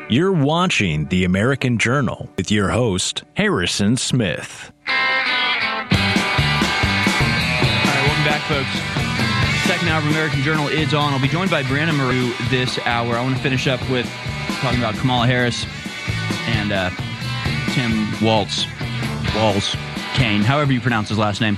You're watching The American Journal with your host, Harrison Smith. All right, welcome back, folks. Second hour of American Journal is on. I'll be joined by Brianna Maru this hour. I want to finish up with talking about Kamala Harris and Tim Walz, Kane, however you pronounce his last name.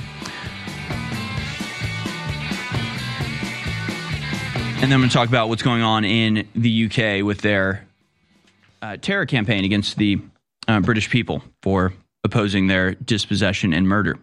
And then I'm going to talk about what's going on in the UK with their terror campaign against the British people for opposing their dispossession and murder.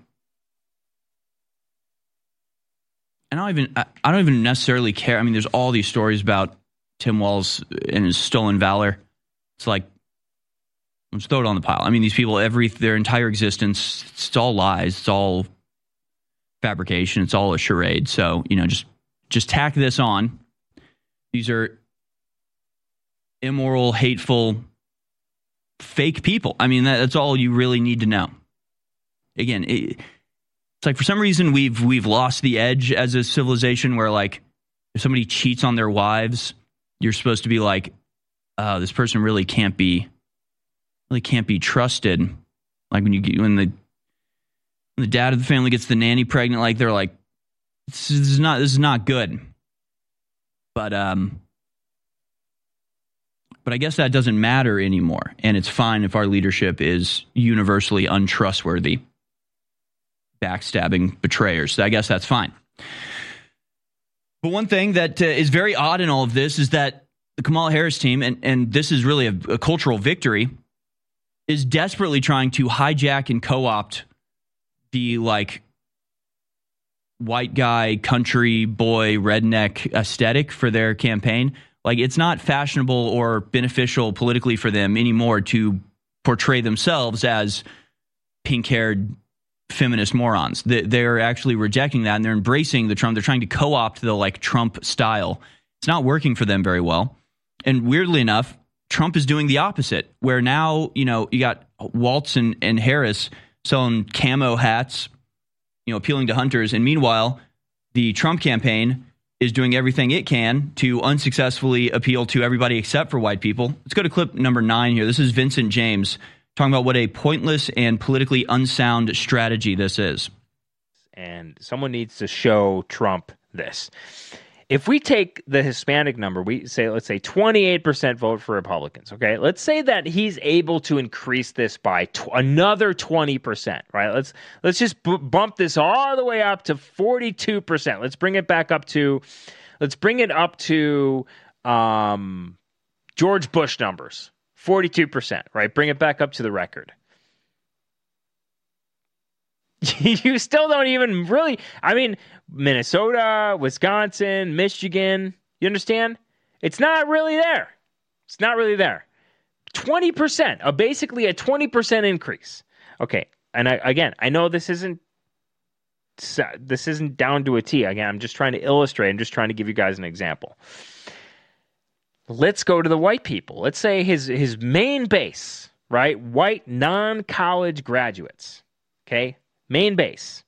And I don't even necessarily care. I mean, there's all these stories about Tim Walz and his stolen valor. It's like, let's throw it on the pile. I mean, these people, their entire existence, it's all lies. It's all fabrication. It's all a charade. So, just tack this on. These are immoral, hateful, fake people. I mean, that's all you really need to know. Again, it's like for some reason we've lost the edge as a civilization where, like, if somebody cheats on their wives, you're supposed to be like, this person really can't be trusted. Like when the dad of the family gets the nanny pregnant, like they're like, this is not good. But I guess that doesn't matter anymore, and it's fine if our leadership is universally untrustworthy, backstabbing betrayers. So I guess that's fine. But one thing that is very odd in all of this is that the Kamala Harris team, and this is really a cultural victory, is desperately trying to hijack and co-opt the, like, white guy, country boy, redneck aesthetic for their campaign. Like, it's not fashionable or beneficial politically for them anymore to portray themselves as pink-haired feminist morons. They're actually rejecting that, and they're embracing the Trump. They're trying to co-opt the, like, Trump style. It's not working for them very well. And weirdly enough, Trump is doing the opposite, where now, you got Walz and Harris selling camo hats, appealing to hunters. And meanwhile, the Trump campaign is doing everything it can to unsuccessfully appeal to everybody except for white people. Let's go to clip number 9 here. This is Vincent James talking about what a pointless and politically unsound strategy this is. And someone needs to show Trump this. If we take the Hispanic number, let's say 28% vote for Republicans, okay? Let's say that he's able to increase this by another 20%, right? Let's just bump this all the way up to 42%. Let's bring it up to George Bush numbers, 42%, right? Bring it back up to the record. You still don't even really, I mean, Minnesota, Wisconsin, Michigan, you understand? It's not really there. It's not really there. 20%, basically a 20% increase. Okay, and I know this isn't down to a T. Again, I'm just trying to illustrate. I'm just trying to give you guys an example. Let's go to the white people. Let's say his main base, right? White non-college graduates, okay? Main base.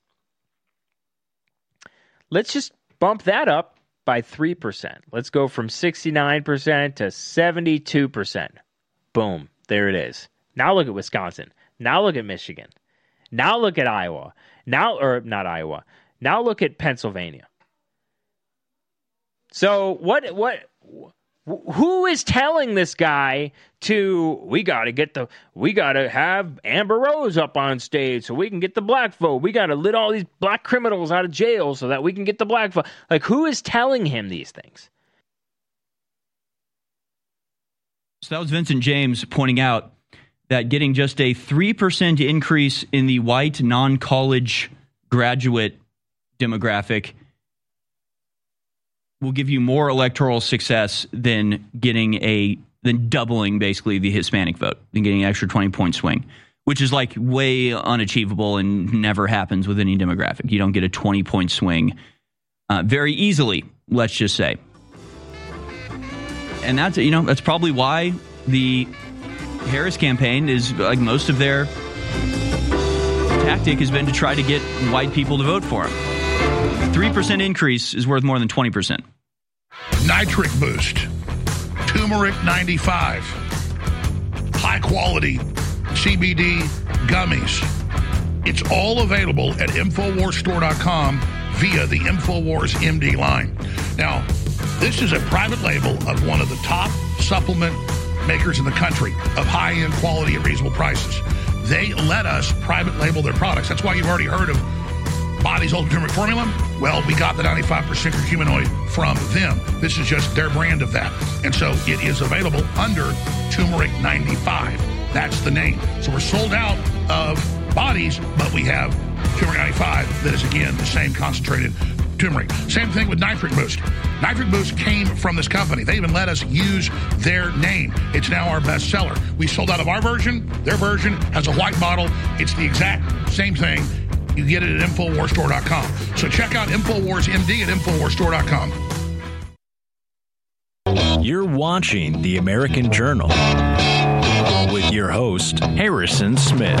Let's just bump that up by 3%. Let's go from 69% to 72%. Boom. There it is. Now look at Wisconsin. Now look at Michigan. Now look at Iowa. Not Iowa. Now look at Pennsylvania. So who is telling this guy we got to have Amber Rose up on stage so we can get the black vote. We got to let all these black criminals out of jail so that we can get the black vote. Like, who is telling him these things? So that was Vincent James pointing out that getting just a 3% increase in the white non-college graduate demographic will give you more electoral success than doubling basically the Hispanic vote, than getting an extra 20-point swing, which is like way unachievable and never happens with any demographic. You don't get a 20-point swing very easily, let's just say. And that's probably why the Harris campaign is, like, most of their tactic has been to try to get white people to vote for him. 3% increase is worth more than 20%. Nitric Boost, Turmeric 95, high-quality CBD gummies. It's all available at InfoWarsStore.com via the InfoWars MD line. Now, this is a private label of one of the top supplement makers in the country of high-end quality at reasonable prices. They let us private label their products. That's why you've already heard of Body's Ultimate Turmeric Formula. Well, we got the 95% curcuminoid from them. This is just their brand of that. And so it is available under Turmeric 95. That's the name. So we're sold out of Bodies, but we have Turmeric 95 that is, again, the same concentrated turmeric. Same thing with Nitric Boost. Nitric Boost came from this company. They even let us use their name. It's now our best seller. We sold out of our version. Their version has a white bottle. It's the exact same thing. You get it at InfoWarsStore.com. So check out InfoWars MD at InfoWarsStore.com. You're watching The American Journal with your host, Harrison Smith.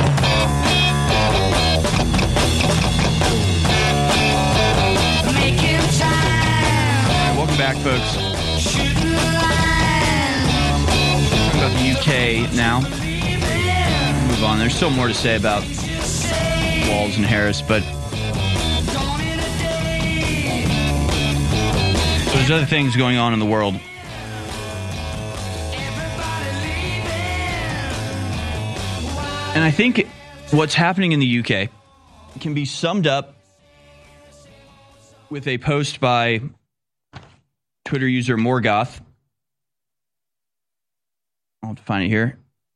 Welcome back, folks. Talking about the UK now. Move on. There's still more to say about Walz and Harris, but there's other things going on in the world. And I think what's happening in the UK can be summed up with a post by Twitter user Morgoth. I'll have to find it here.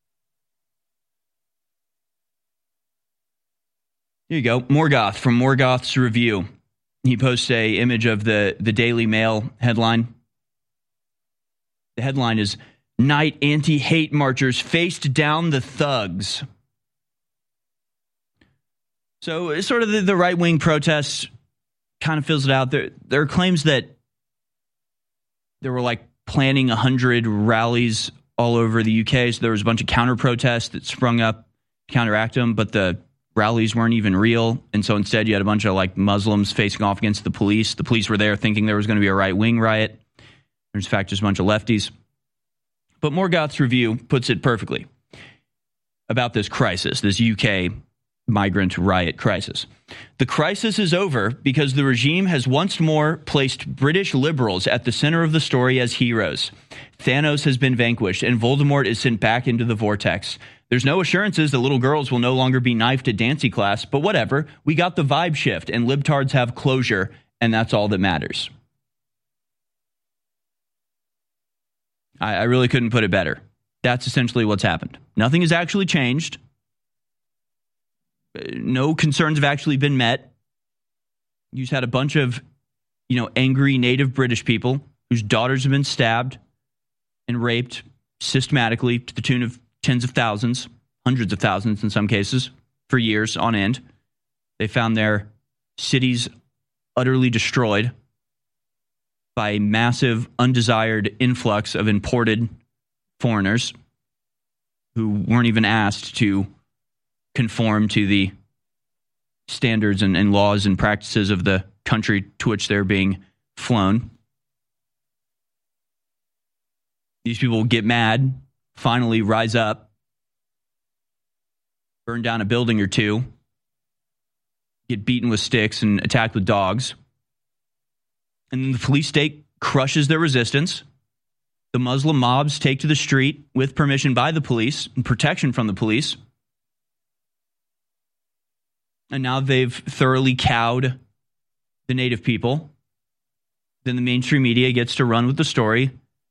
Here you go. Morgoth from Morgoth's Review. He posts a image of the Daily Mail headline. The headline is, "Night Anti-Hate Marchers Faced Down the Thugs." So it's sort of the right-wing protests kind of fills it out. There are claims that there were like planning 100 rallies all over the UK. So there was a bunch of counter-protests that sprung up to counteract them, but the rallies weren't even real. And so instead you had a bunch of like Muslims facing off against the police. The police were there thinking there was going to be a right-wing riot. There's in fact just a bunch of lefties. But Morgoth's Review puts it perfectly about this crisis, this UK migrant riot crisis. "The crisis is over because the regime has once more placed British liberals at the center of the story as heroes. Thanos has been vanquished and Voldemort is sent back into the vortex. There's no assurances that little girls will no longer be knifed at dancing class, but whatever. We got the vibe shift and libtards have closure, and that's all that matters." I really couldn't put it better. That's essentially what's happened. Nothing has actually changed. No concerns have actually been met. You just had a bunch of, angry native British people whose daughters have been stabbed and raped systematically to the tune of tens of thousands, hundreds of thousands in some cases, for years on end. They found their cities utterly destroyed by a massive, undesired influx of imported foreigners who weren't even asked to conform to the standards and laws and practices of the country to which they're being flown. These people get mad, finally rise up, burn down a building or two, get beaten with sticks and attacked with dogs. And then the police state crushes their resistance. The Muslim mobs take to the street with permission by the police and protection from the police. And now they've thoroughly cowed the native people. Then the mainstream media gets to run with the story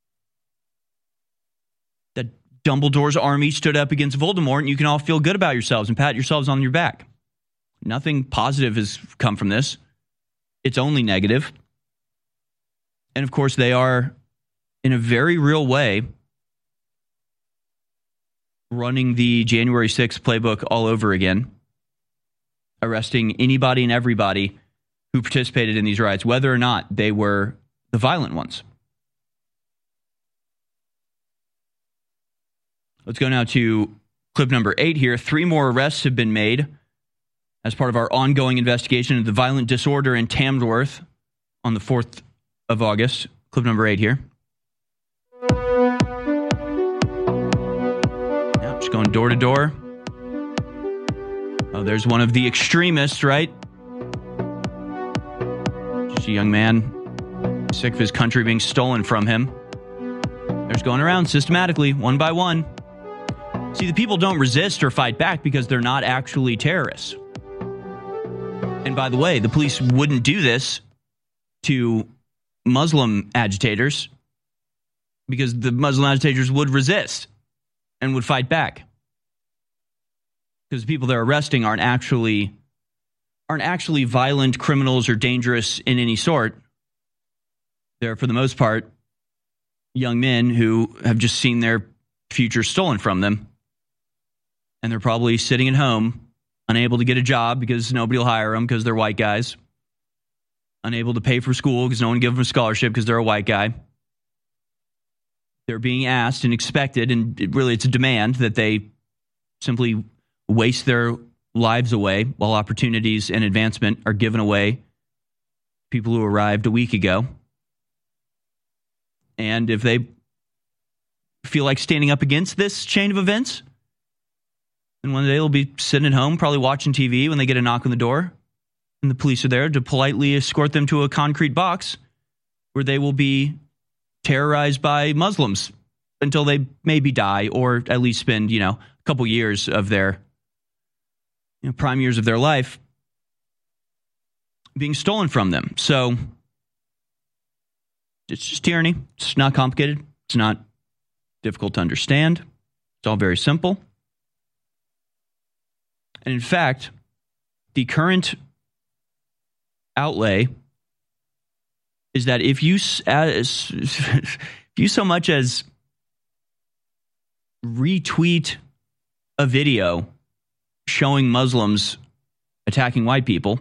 that Dumbledore's army stood up against Voldemort, and you can all feel good about yourselves and pat yourselves on your back. Nothing positive has come from this. It's only negative. And of course, they are, in a very real way, running the January 6th playbook all over again, arresting anybody and everybody who participated in these riots, whether or not they were the violent ones. Let's go now to clip number 8 here. 3 more arrests have been made as part of our ongoing investigation of the violent disorder in Tamworth on the 4th of August. Clip number 8 here. Now, going door to door. Oh, there's one of the extremists, right? Just a young man, sick of his country being stolen from him. There's going around systematically, one by one. See, the people don't resist or fight back because they're not actually terrorists. And by the way, the police wouldn't do this to Muslim agitators because the Muslim agitators would resist and would fight back. Because the people they're arresting aren't actually violent criminals or dangerous in any sort. They're, for the most part, young men who have just seen their future stolen from them. And they're probably sitting at home, unable to get a job because nobody will hire them because they're white guys. Unable to pay for school because no one will give them a scholarship because they're a white guy. They're being asked and expected, and it's a demand that they simply waste their lives away while opportunities and advancement are given away to people who arrived a week ago. And if they feel like standing up against this chain of events, then one day they'll be sitting at home, probably watching TV when they get a knock on the door, and the police are there to politely escort them to a concrete box where they will be terrorized by Muslims until they maybe die or at least spend, a couple years of their prime years of their life being stolen from them. So it's just tyranny. It's not complicated. It's not difficult to understand. It's all very simple. And in fact, the current outlay is that if you so much as retweet a video showing Muslims attacking white people,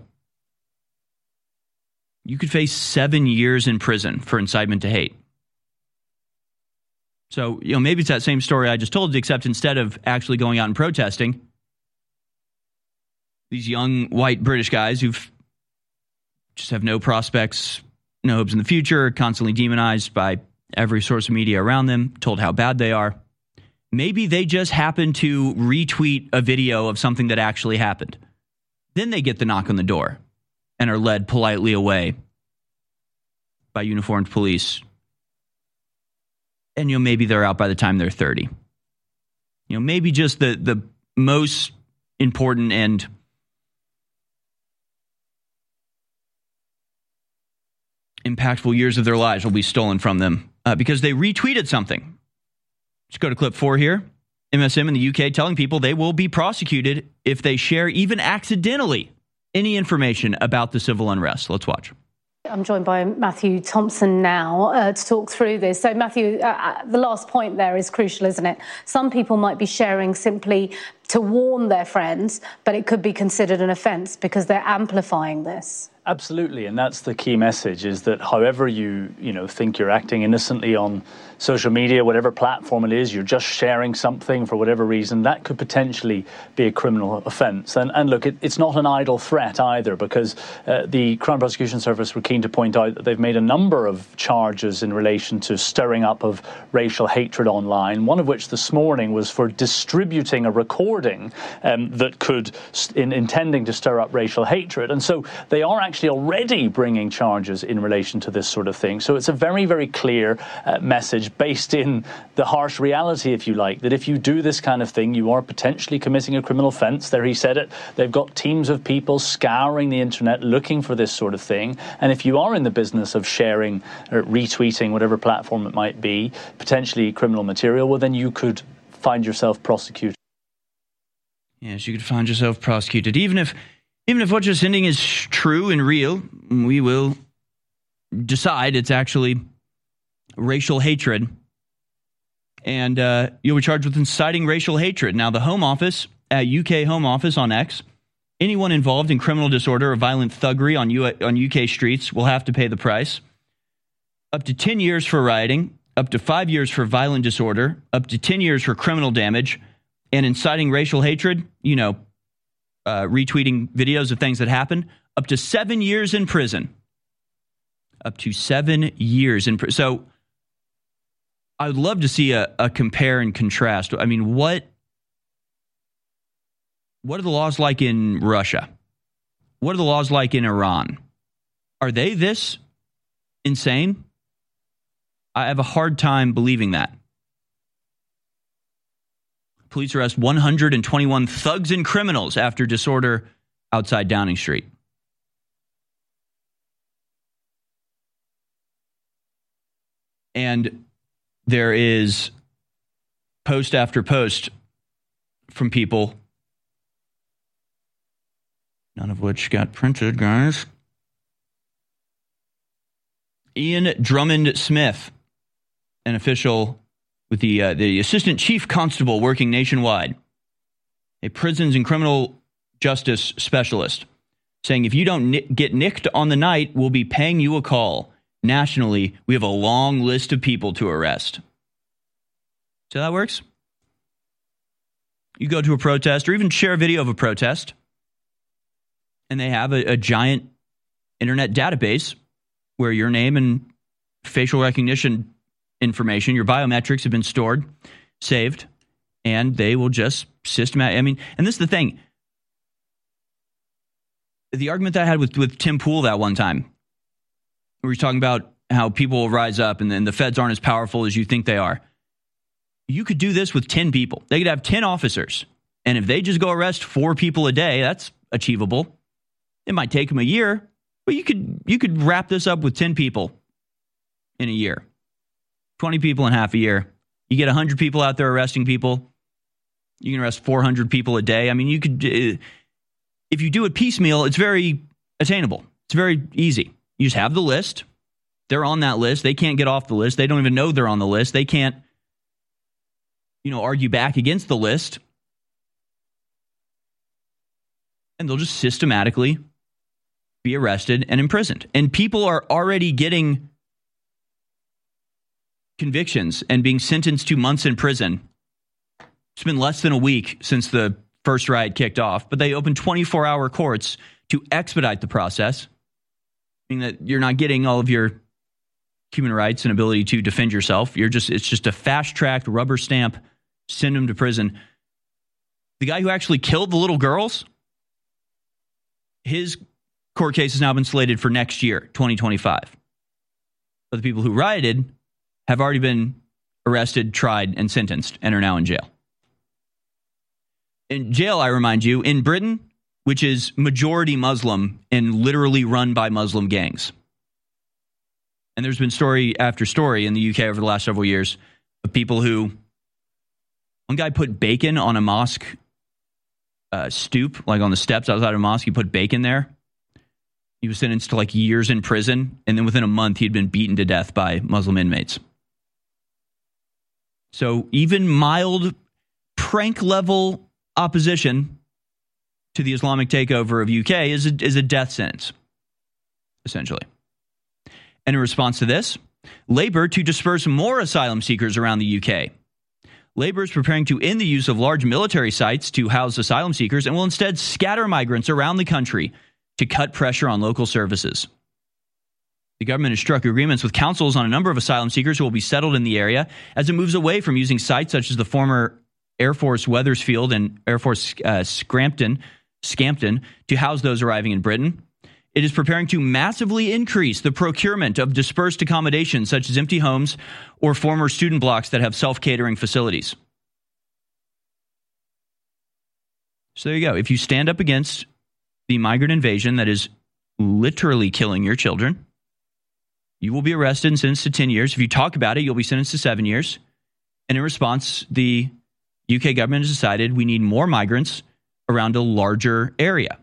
you could face 7 years in prison for incitement to hate. So, maybe it's that same story I just told, except instead of actually going out and protesting, these young white British guys who've just have no prospects, no hopes in the future, constantly demonized by every source of media around them, told how bad they are. Maybe they just happen to retweet a video of something that actually happened. Then they get the knock on the door and are led politely away by uniformed police. And, maybe they're out by the time they're 30. Maybe just the most important and impactful years of their lives will be stolen from them because they retweeted something. Let's go to clip 4 here. MSM in the UK telling people they will be prosecuted if they share, even accidentally, any information about the civil unrest. Let's watch. I'm joined by Matthew Thompson now to talk through this. So, Matthew, the last point there is crucial, isn't it? Some people might be sharing simply to warn their friends, but it could be considered an offence because they're amplifying this. Absolutely, and that's the key message, is that however you think you're acting innocently on social media, whatever platform it is, you're just sharing something for whatever reason, that could potentially be a criminal offence. And look, it's not an idle threat either, because the Crown Prosecution Service were keen to point out that they've made a number of charges in relation to stirring up of racial hatred online, one of which this morning was for distributing a recording that could, intending to stir up racial hatred. And so they are actually already bringing charges in relation to this sort of thing. So it's a very, very clear message based in the harsh reality, if you like, that if you do this kind of thing, you are potentially committing a criminal offence. There he said it. They've got teams of people scouring the internet looking for this sort of thing. And if you are in the business of sharing or retweeting, whatever platform it might be, potentially criminal material, well, then you could find yourself prosecuted. Yes, you could find yourself prosecuted. Even if what you're sending is true and real, we will decide it's actually racial hatred. And you'll be charged with inciting racial hatred. Now, the Home Office, UK Home Office on X, anyone involved in criminal disorder or violent thuggery on UK streets will have to pay the price. Up to 10 years for rioting, up to 5 years for violent disorder, up to 10 years for criminal damage, and inciting racial hatred, retweeting videos of things that happened, up to 7 years in prison. Up to 7 years in prison. So I would love to see a compare and contrast. I mean, what What are the laws like in Russia? What are the laws like in Iran? Are they this insane? I have a hard time believing that. Police arrest 121 thugs and criminals after disorder outside Downing Street. And there is post after post from people, none of which got printed, guys. Ian Drummond Smith, an official with the assistant chief constable working nationwide, a prisons and criminal justice specialist, saying if you don't get nicked on the night, we'll be paying you a call. Nationally, we have a long list of people to arrest. See how that works? You go to a protest or even share a video of a protest, and they have a giant internet database where your name and facial recognition information, your biometrics have been stored, saved, and they will just systematically. And this is the thing. The argument that I had with Tim Pool that one time, where he's talking about how people will rise up and then the feds aren't as powerful as you think they are. You could do this with 10 people. They could have 10 officers. And if they just go arrest 4 people a day, that's achievable. It might take them a year, but you could wrap this up with 10 people in a year. 20 people in half a year. You get 100 people out there arresting people. You can arrest 400 people a day. I mean, you could, if you do it piecemeal, it's very attainable. It's very easy. You just have the list. They're on that list. They can't get off the list. They don't even know they're on the list. They can't, argue back against the list. And they'll just systematically be arrested and imprisoned. And people are already getting convictions and being sentenced to months in prison. It's been less than a week since the first riot kicked off, but they opened 24-hour courts to expedite the process, meaning that you're not getting all of your human rights and ability to defend yourself. It's just a fast-tracked rubber stamp, send them to prison. The guy who actually killed the little girls, his court case has now been slated for next year, 2025. But the people who rioted have already been arrested, tried, and sentenced, and are now in jail. In jail, I remind you, in Britain, which is majority Muslim and literally run by Muslim gangs. And there's been story after story in the UK over the last several years of people who, one guy put bacon on a mosque stoop, like on the steps outside of a mosque. He put bacon there. He was sentenced to like years in prison. And then within a month, he'd been beaten to death by Muslim inmates. So even mild prank level opposition to the Islamic takeover of UK is a death sentence, essentially. And in response to this, Labour to disperse more asylum seekers around the UK. Labour is preparing to end the use of large military sites to house asylum seekers and will instead scatter migrants around the country to cut pressure on local services. The government has struck agreements with councils on a number of asylum seekers who will be settled in the area as it moves away from using sites such as the former Air Force Wethersfield and Air Force Scampton to house those arriving in Britain. It is preparing to massively increase the procurement of dispersed accommodations such as empty homes or former student blocks that have self-catering facilities. So there you go. If you stand up against the migrant invasion that is literally killing your children, you will be arrested and sentenced to 10 years. If you talk about it, you'll be sentenced to 7 years. And in response, the UK government has decided we need more migrants around a larger area.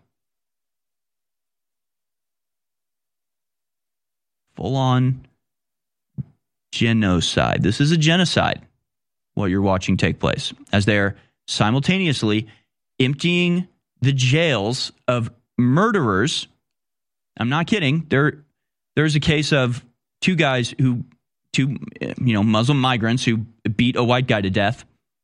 Full-on genocide. This is a genocide, what you're watching take place, as they're simultaneously emptying the jails of murderers. I'm not kidding. There's a case of two Muslim migrants who beat a white guy to death.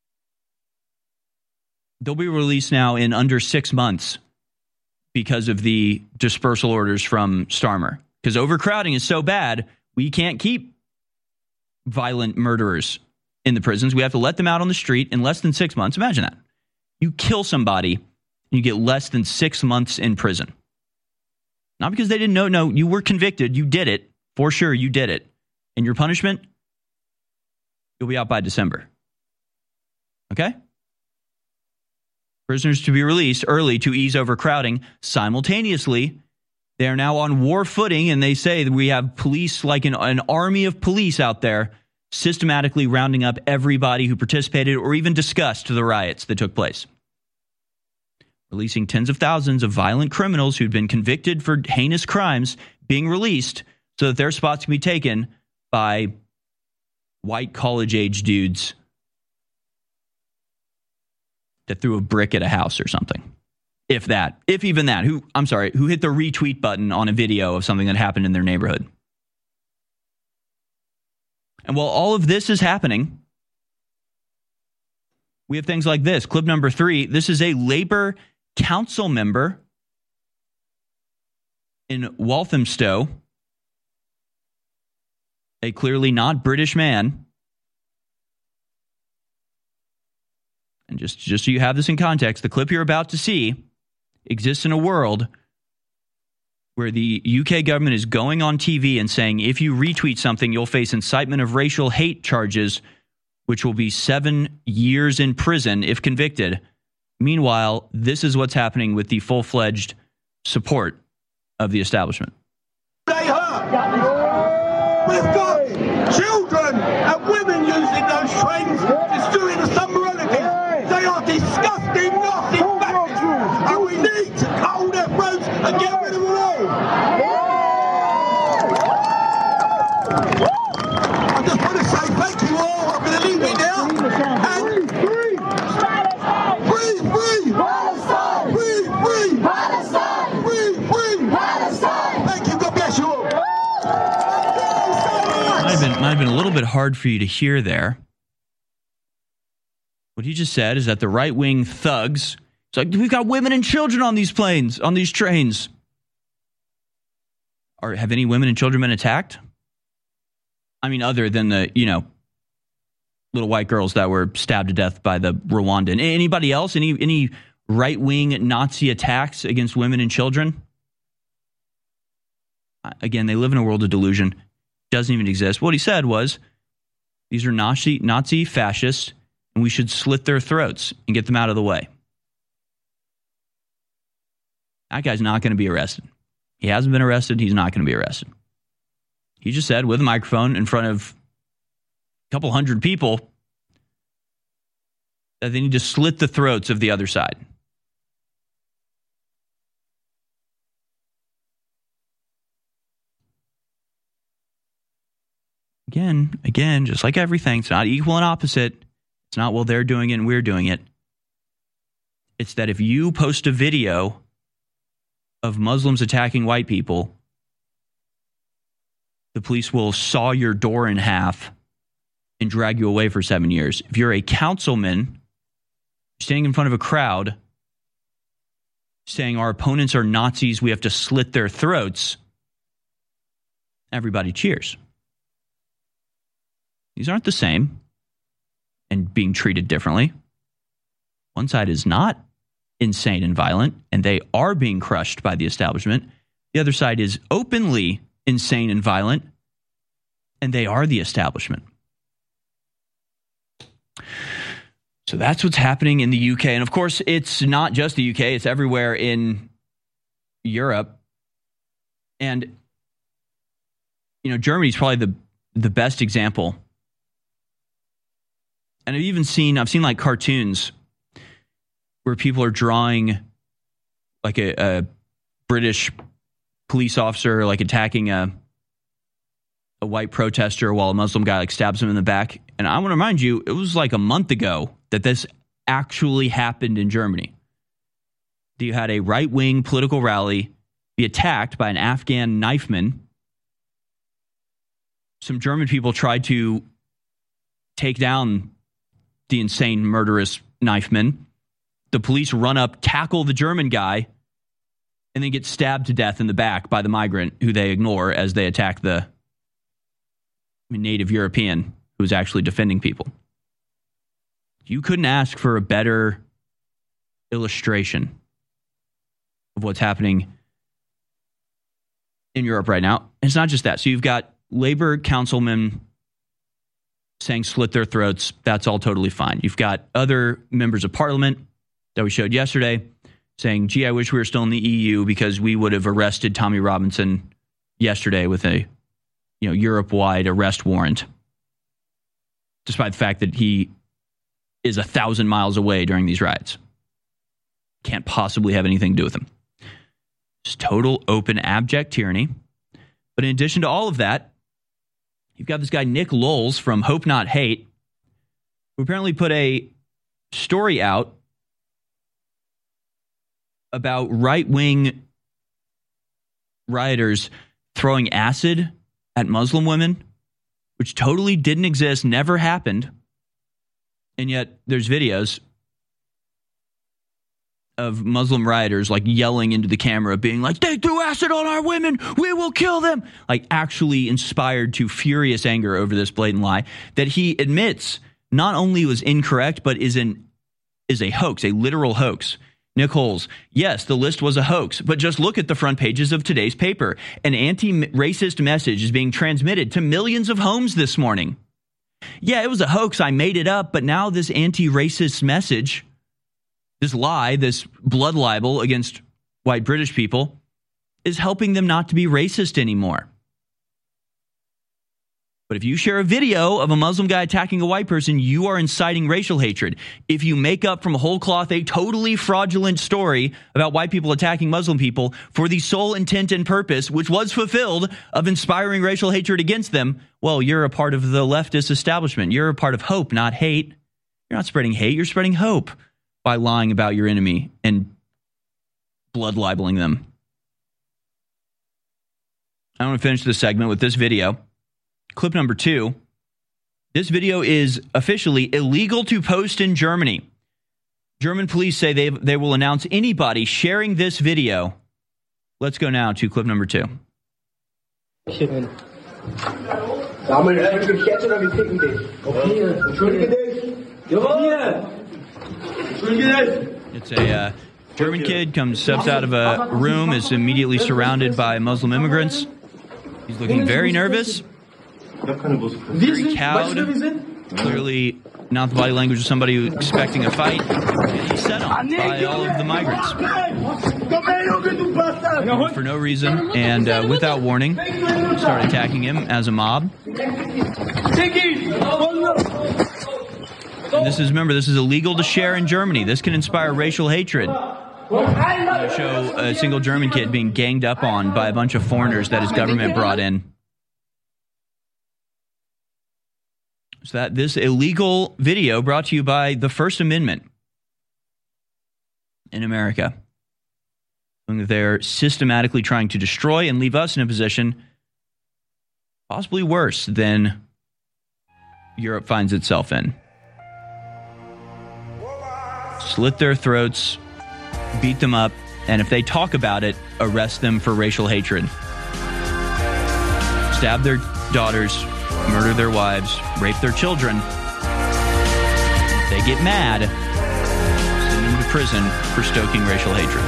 They'll be released now in under 6 months because of the dispersal orders from Starmer. Because overcrowding is so bad, we can't keep violent murderers in the prisons. We have to let them out on the street in less than 6 months. Imagine that. You kill somebody, You get less than 6 months in prison. Not because they didn't know. No, you were convicted. You did it. For sure, you did it. And your punishment? You'll be out by December. Okay? Prisoners to be released early to ease overcrowding. Simultaneously, they are now on war footing, and they say that we have police, like an army of police out there, systematically rounding up everybody who participated or even discussed the riots that took place. Releasing tens of thousands of violent criminals who'd been convicted for heinous crimes being released so that their spots can be taken by white college-age dudes that threw a brick at a house or something. If even that, who hit the retweet button on a video of something that happened in their neighborhood. And while all of this is happening, we have things like this. Clip number 3. This is a Labour council member in Walthamstow, a clearly not British man. And just so you have this in context, the clip you're about to see exists in a world where the UK government is going on TV and saying, if you retweet something, you'll face incitement of racial hate charges, which will be 7 years in prison if convicted. Meanwhile, this is what's happening with the full-fledged support of the establishment. They hurt. We've got children and women using those trains, destroying the summer relatives. They are disgusting, nasty bastards, and we need to cut all their throats and get rid of them all. I just want to say thank you all. I'm going to leave it now. And free! Palestine! Free! Palestine! Thank you. God bless you all. Might have been a little bit hard for you to hear there. What he just said is that the right-wing thugs, it's like, we've got women and children on these planes, on these trains. Have any women and children been attacked? I mean, other than the, little white girls that were stabbed to death by the Rwandan. Anybody else? Any right-wing Nazi attacks against women and children? Again, they live in a world of delusion. Doesn't even exist. What he said was, these are Nazi fascists, and we should slit their throats and get them out of the way. That guy's not going to be arrested. He hasn't been arrested. He's not going to be arrested. He just said with a microphone in front of a couple hundred people that they need to slit the throats of the other side. Again, just like everything, it's not equal and opposite. It's not, well, they're doing it and we're doing it. It's that if you post a video of Muslims attacking white people, the police will saw your door in half and drag you away for 7 years. If you're a councilman standing in front of a crowd saying our opponents are Nazis, we have to slit their throats, everybody cheers. These aren't the same and being treated differently. One side is not insane and violent, and they are being crushed by the establishment. The other side is openly insane and violent, and they are the establishment. So that's what's happening in the UK. And of course, it's not just the UK, it's everywhere in Europe. And, Germany's probably the best example. And I've seen like cartoons where people are drawing like a British police officer like attacking a white protester while a Muslim guy like stabs him in the back. And I want to remind you, it was like a month ago that this actually happened in Germany. You had a right-wing political rally be attacked by an Afghan knifeman. Some German people tried to take down the insane, murderous knifeman. The police run up, tackle the German guy, and then get stabbed to death in the back by the migrant who they ignore as they attack the native European who was actually defending people. You couldn't ask for a better illustration of what's happening in Europe right now. And it's not just that. So you've got Labour councilmen saying slit their throats. That's all totally fine. You've got other members of parliament that we showed yesterday saying, gee, I wish we were still in the EU because we would have arrested Tommy Robinson yesterday with a Europe-wide arrest warrant, despite the fact that he is 1,000 miles away during these riots. Can't possibly have anything to do with him. Just total, open, abject tyranny. But in addition to all of that, you've got this guy, Nick Lowles from Hope Not Hate, who apparently put a story out about right-wing rioters throwing acid at Muslim women, which totally didn't exist, never happened. And yet there's videos of Muslim rioters like yelling into the camera, being like, they threw acid on our women, we will kill them. Like actually inspired to furious anger over this blatant lie that he admits not only was incorrect, but is a hoax, a literal hoax. Nick Lowles, yes, the list was a hoax, but just look at the front pages of today's paper. An anti-racist message is being transmitted to millions of homes this morning. Yeah, it was a hoax. I made it up. But now this anti-racist message, this lie, this blood libel against white British people is helping them not to be racist anymore. But if you share a video of a Muslim guy attacking a white person, you are inciting racial hatred. If you make up from whole cloth a totally fraudulent story about white people attacking Muslim people for the sole intent and purpose, which was fulfilled, of inspiring racial hatred against them, well, you're a part of the leftist establishment. You're a part of hope, not hate. You're not spreading hate. You're spreading hope by lying about your enemy and blood libeling them. I want to finish this segment with this video. Clip number 2. This video is officially illegal to post in Germany. German police say they will announce anybody sharing this video. Let's go now to clip number 2. Entschuldige dich. It's a German kid steps out of a room, is immediately surrounded by Muslim immigrants. He's looking very nervous, very cowed, clearly not the body language of somebody who's expecting a fight. And he's set on by all of the migrants for no reason and without warning. Start attacking him as a mob. And this is illegal to share in Germany. This can inspire racial hatred. They show a single German kid being ganged up on by a bunch of foreigners that his government brought in. So that this illegal video brought to you by the First Amendment in America. They're systematically trying to destroy and leave us in a position possibly worse than Europe finds itself in. Slit their throats, beat them up, and if they talk about it, arrest them for racial hatred. Stab their daughters, murder their wives, rape their children. If they get mad, send them to prison for stoking racial hatred.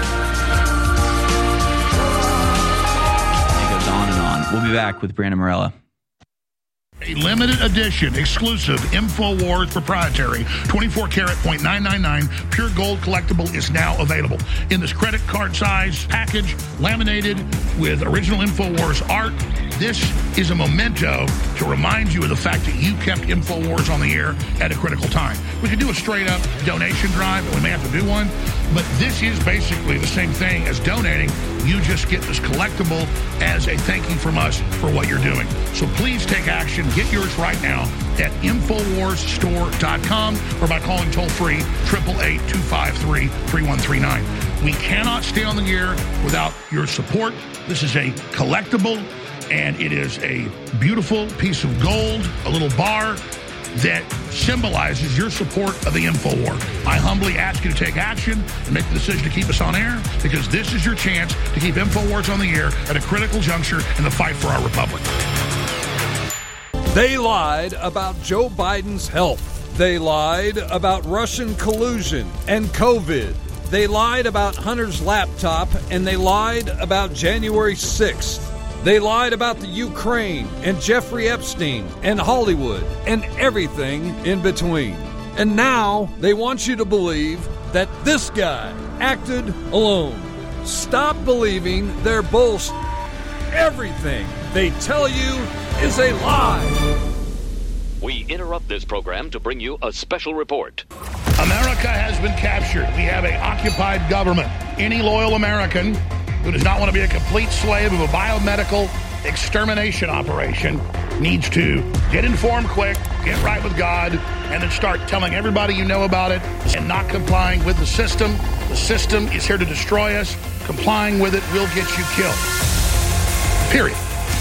It goes on and on. We'll be back with Brandon Morella. A limited edition, exclusive InfoWars proprietary 24-karat .999 pure gold collectible is now available in this credit card size package, laminated with original InfoWars art. This is a memento to remind you of the fact that you kept InfoWars on the air at a critical time. We could do a straight-up donation drive, and we may have to do one, but this is basically the same thing as donating. You just get this collectible as a thank you from us for what you're doing. So please take action. Get yours right now at InfoWarsStore.com or by calling toll-free 888-253-3139. We cannot stay on the air without your support. This is a collectible, and it is a beautiful piece of gold, a little bar that symbolizes your support of the InfoWar. I humbly ask you to take action and make the decision to keep us on air, because this is your chance to keep InfoWars on the air at a critical juncture in the fight for our republic. They lied about Joe Biden's health. They lied about Russian collusion and COVID. They lied about Hunter's laptop, and they lied about January 6th. They lied about the Ukraine and Jeffrey Epstein and Hollywood and everything in between. And now they want you to believe that this guy acted alone. Stop believing their bullshit. Everything they tell you is a lie. We interrupt this program to bring you a special report. America has been captured. We have an occupied government. Any loyal American who does not want to be a complete slave of a biomedical extermination operation needs to get informed quick, get right with God, and then start telling everybody you know about it and not complying with the system. The system is here to destroy us. Complying with it will get you killed. Period.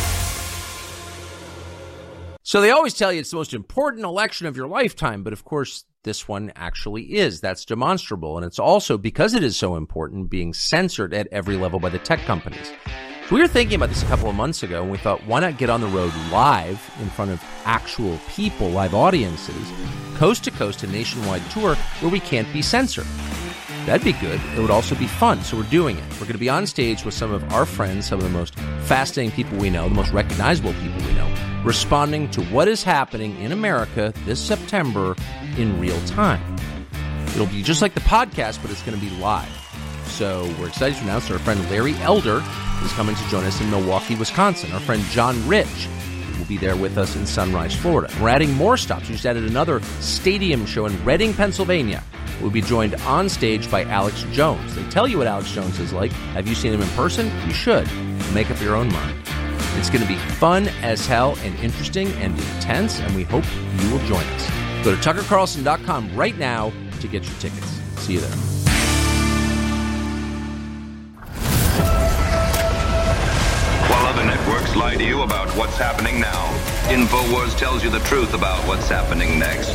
So they always tell you it's the most important election of your lifetime, but of course this one actually is. That's demonstrable, and it's also, because it is so important, being censored at every level by the tech companies. So we were thinking about this a couple of months ago, and we thought, why not get on the road live in front of actual people, live audiences, coast to coast, a nationwide tour where we can't be censored. That'd be good. It would also be fun, so we're doing it. We're going to be on stage with some of our friends, some of the most fascinating people we know, the most recognizable people we know, responding to what is happening in America this September in real time. It'll be just like the podcast, but it's going to be live. So we're excited to announce that our friend Larry Elder is coming to join us in Milwaukee, Wisconsin. Our friend John Rich will be there with us in Sunrise, Florida. And we're adding more stops. We just added another stadium show in Reading, Pennsylvania. We'll be joined on stage by Alex Jones. They tell you what Alex Jones is like. Have you seen him in person? You should. Make up your own mind. It's going to be fun as hell and interesting and intense, and we hope you will join us. Go to TuckerCarlson.com right now to get your tickets. See you there. While other networks lie to you about what's happening now, InfoWars tells you the truth about what's happening next.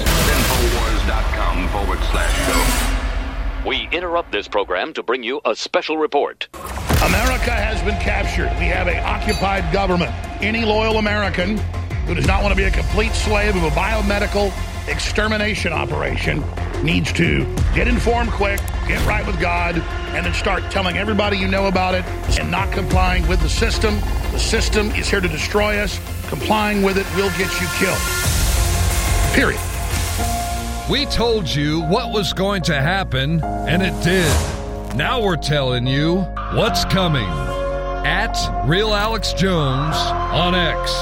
InfoWars.com/show. We interrupt this program to bring you a special report. America has been captured. We have an occupied government. Any loyal American who does not want to be a complete slave of a biomedical extermination operation needs to get informed quick, get right with God, and then start telling everybody you know about it and not complying with the system. The system is here to destroy us. Complying with it will get you killed. Period. We told you what was going to happen, and it did. Now we're telling you what's coming. At Real Alex Jones on X.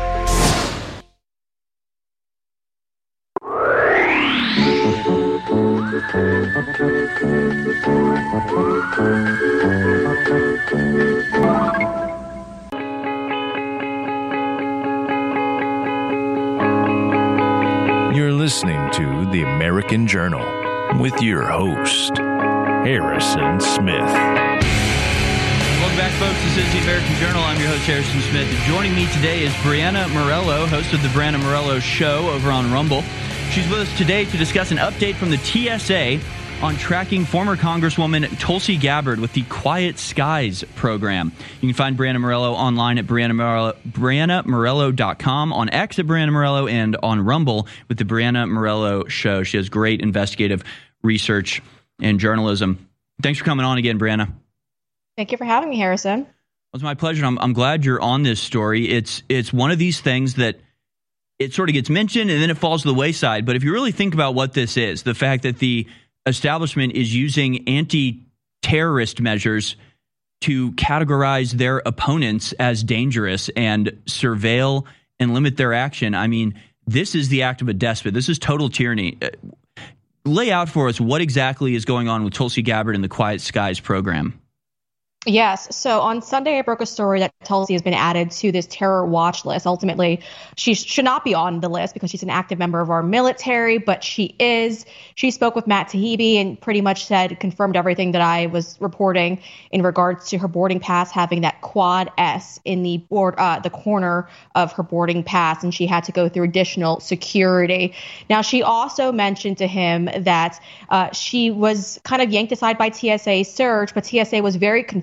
You're listening to The American Journal with your host, Harrison Smith. Welcome back, folks. This is The American Journal. I'm your host, Harrison Smith. Joining me today is Brianna Morello, host of The Brianna Morello Show over on Rumble. She's with us today to discuss an update from the TSA on tracking former Congresswoman Tulsi Gabbard with the Quiet Skies program. You can find Brianna Morello online at BriannaMorello.com, on X at Brianna Morello, and on Rumble with the Brianna Morello Show. She has great investigative research and journalism. Thanks for coming on again, Brianna. Thank you for having me, Harrison. It was my pleasure. I'm glad you're on this story. It's one of these things that it sort of gets mentioned and then it falls to the wayside. But if you really think about what this is, the fact that the establishment is using anti-terrorist measures to categorize their opponents as dangerous and surveil and limit their action. I mean, this is the act of a despot. This is total tyranny. Lay out for us what exactly is going on with Tulsi Gabbard and the Quiet Skies program. Yes. So on Sunday, I broke a story that Tulsi has been added to this terror watch list. Ultimately, she should not be on the list because she's an active member of our military, but she is. She spoke with Matt Taibbi and pretty much confirmed everything that I was reporting in regards to her boarding pass having that quad S in the corner of her boarding pass, and she had to go through additional security. Now, she also mentioned to him that she was kind of yanked aside by TSA search, but TSA was very confused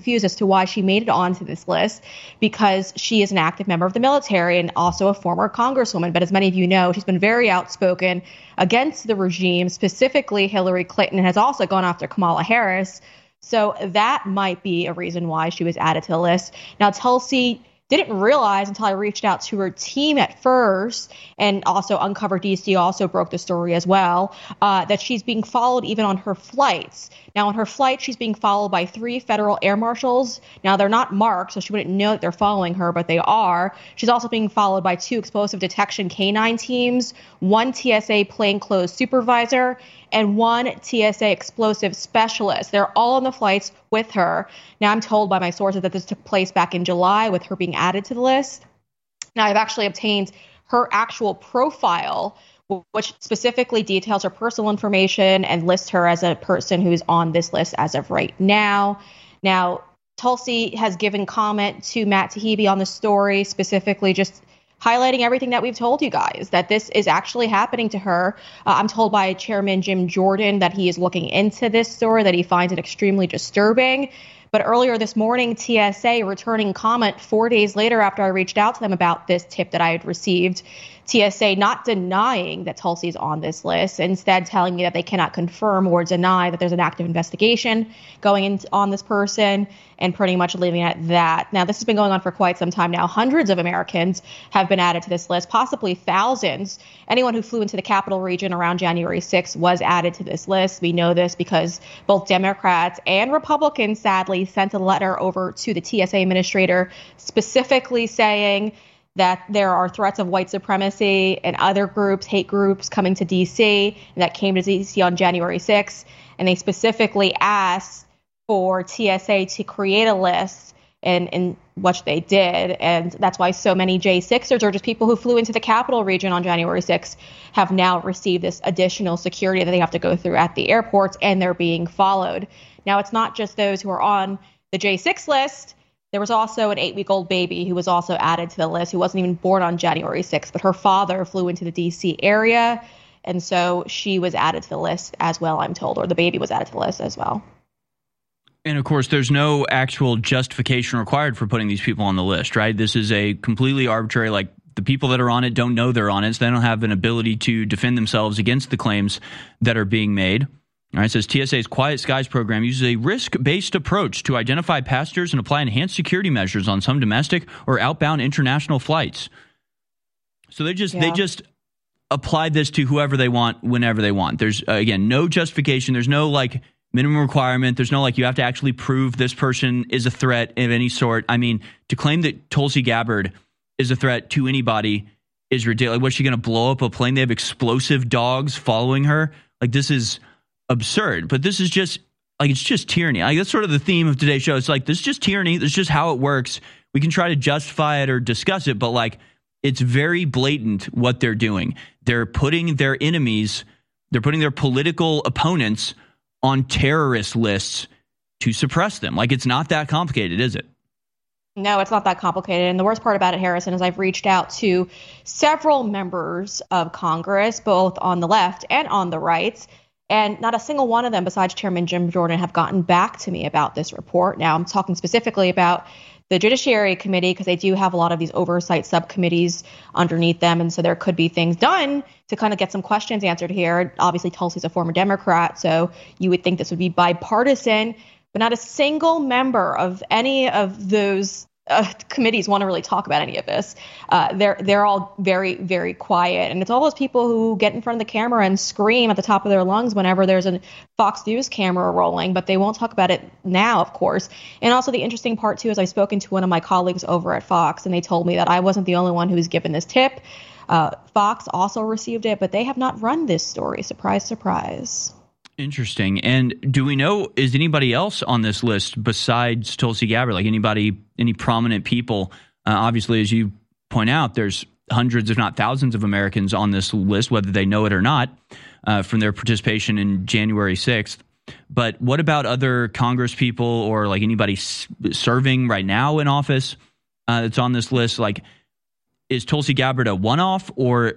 confused as to why she made it onto this list, because she is an active member of the military and also a former congresswoman. But as many of you know, she's been very outspoken against the regime, specifically Hillary Clinton, and has also gone after Kamala Harris. So that might be a reason why she was added to the list. Now, Tulsi didn't realize until I reached out to her team at first, and also Uncover DC also broke the story as well, that she's being followed even on her flights. Now, on her flight, she's being followed by 3 federal air marshals. Now, they're not marked, so she wouldn't know that they're following her, but they are. She's also being followed by 2 explosive detection canine teams, 1 TSA plainclothes supervisor, and 1 TSA explosive specialist. They're all on the flights with her. Now, I'm told by my sources that this took place back in July with her being added to the list. Now, I've actually obtained her actual profile, which specifically details her personal information and lists her as a person who's on this list as of right now. Now, Tulsi has given comment to Matt Taibbi on the story, specifically just highlighting everything that we've told you guys, that this is actually happening to her. I'm told by Chairman Jim Jordan that he is looking into this story, that he finds it extremely disturbing. But earlier this morning, TSA returning comment 4 days later after I reached out to them about this tip that I had received, TSA not denying that Tulsi's on this list, instead telling me that they cannot confirm or deny that there's an active investigation going on this person, and pretty much leaving it at that. Now, this has been going on for quite some time now. Hundreds of Americans have been added to this list, possibly thousands. Anyone who flew into the capital region around January 6th was added to this list. We know this because both Democrats and Republicans, sadly, sent a letter over to the TSA administrator specifically saying that there are threats of white supremacy and other groups, hate groups, coming to D.C. and that came to D.C. on January 6th. And they specifically asked for TSA to create a list, and which they did. And that's why so many J6ers, or just people who flew into the capital region on January 6th, have now received this additional security that they have to go through at the airports, and they're being followed. Now, it's not just those who are on the J6 list. There was also an 8-week-old baby who was also added to the list, who wasn't even born on January 6th, but her father flew into the D.C. area, and so she was added to the list as well, I'm told, or the baby was added to the list as well. And, of course, there's no actual justification required for putting these people on the list, right? This is a completely arbitrary, like, the people that are on it don't know they're on it, so they don't have an ability to defend themselves against the claims that are being made. All right, it says TSA's Quiet Skies program uses a risk-based approach to identify passengers and apply enhanced security measures on some domestic or outbound international flights. So they just applied this to whoever they want, whenever they want. There's, again, no justification. There's no, like, minimum requirement. There's no, like, you have to actually prove this person is a threat of any sort. I mean, to claim that Tulsi Gabbard is a threat to anybody is ridiculous. What's she going to blow up a plane? They have explosive dogs following her. Like, this is absurd. But this is just, like, it's just tyranny. Like, that's sort of the theme of today's show. It's like, this is just tyranny. This is just how it works. We can try to justify it or discuss it, but, like, it's very blatant what they're doing. They're putting their enemies, they're putting their political opponents on terrorist lists to suppress them. Like, it's not that complicated, is it? No, it's not that complicated. And the worst part about it, Harrison, is I've reached out to several members of Congress, both on the left and on the right, and not a single one of them, besides Chairman Jim Jordan, have gotten back to me about this report. Now, I'm talking specifically about the Judiciary Committee, because they do have a lot of these oversight subcommittees underneath them. And so there could be things done to kind of get some questions answered here. Obviously, Tulsi's a former Democrat, so you would think this would be bipartisan. But not a single member of any of those committees want to really talk about any of this. They're all very, very quiet. And it's all those people who get in front of the camera and scream at the top of their lungs whenever there's a Fox News camera rolling, but they won't talk about it now, of course. And also the interesting part, too, is I've spoken to one of my colleagues over at Fox, and they told me that I wasn't the only one who was given this tip. Fox also received it, but they have not run this story. Surprise, surprise. Interesting. And do we know, is anybody else on this list besides Tulsi Gabbard? Like any prominent people? Obviously, as you point out, there's hundreds, if not thousands of Americans on this list, whether they know it or not, from their participation in January 6th. But what about other Congress people or like anybody serving right now in office that's on this list? Like, is Tulsi Gabbard a one-off, or